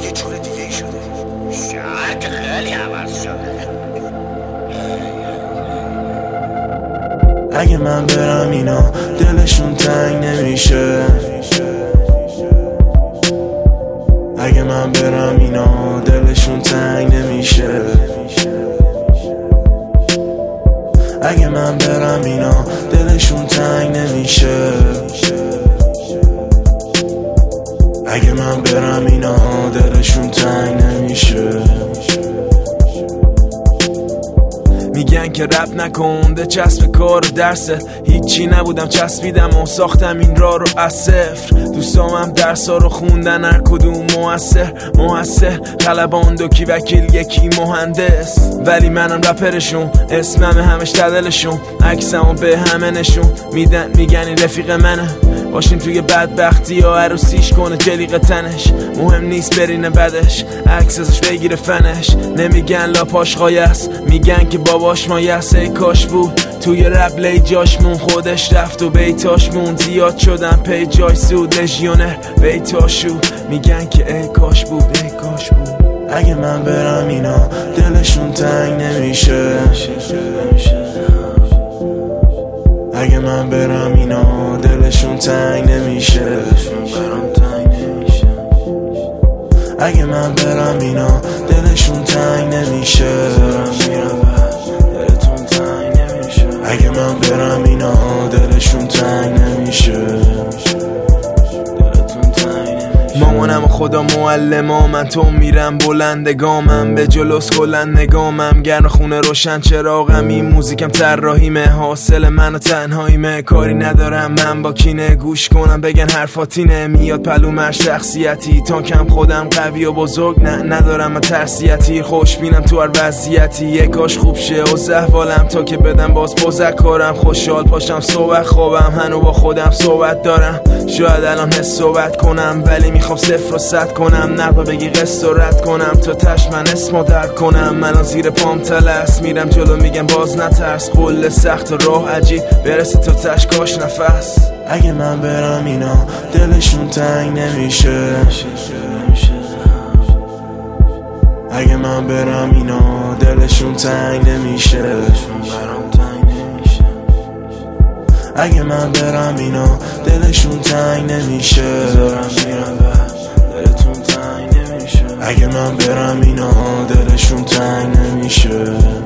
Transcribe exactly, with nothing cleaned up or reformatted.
یه جور دیگه ای شده. شاید که خیلی عوض شده. اگه من برم اینا دلشون تنگ نمیشه. اگه من برم اینا دلشون تنگ نمیشه. اگه من برم اینا دلشون تنگ نمیشه. اگه من برم اینا دلشون تنگ نمیشه. میگن که رپ نکن ده چسب کار و درسه، هیچی نبودم چسبیدم و ساختم این راه رو از صفر. دوستامم درسا رو خوندن هر کدوم موثر موثر خلبان دوکی وکیل یکی مهندس، ولی منم رپرشون اسمم همش تدلشون. عکسمو به همه نشون میدن میگن این رفیق منه، باشیم توی بدبختی یا عروسیش کنه جلیق تنش. مهم نیست برینه بدش عکس ازش بگیره فنش. نمیگن لاپاش قایست میگن که باباش مایست. ای کاش بود توی رپ لی جاش مون، خودش رفت و بیتاش مون. زیاد شدن پی جای سود لژیونر بیتاشو میگن که ای کاش بود ای کاش بود. اگه من برم اینا دلشون تنگ نمیشه. اگه من برم اینا دلشون تنگ نمیشه. اگه من برم اینا دلشون تنگ نمیشه. اگه من برم اینا دلشون تنگ نمیشه. مامانم و خدا معلمام، من تو میرم بلندگامم به جلوس کلند نگامم. گرم خونه روشن چراغم، این موزیکم طراحیمه، حاصل من و تنهاییمه. کاری ندارم من با کینه، گوش کنم بگن حرفاتینه. میاد پلومر شخصیتی تا کم خودم قوی و بزرگ نه ندارم من ترسیتی. خوش بینم تو هر وضعیتی، یک کاش خوب شه و زحوالم تا که بدم باز بزکارم. خوشحال پاشم صبح خوابم هنو با خودم صحبت دارم. شاید الان حس صحبت کنم ولی میخوام صفر و صد کنم. نقبه بگی قصه و رد کنم تا تش من اسمو درد کنم. من زیر پام تلس میرم جلو میگم باز نترس. قله سخت و راه عجیب برسه تا تش کاش نفس. اگه من برم اینا دلشون تنگ نمیشه. اگه من برم اینا دلشون تنگ نمیشه. اگه من برم اینا دلشون تنگ نمیشه. اگه من برم اینا دلشون تنگ نمیشه.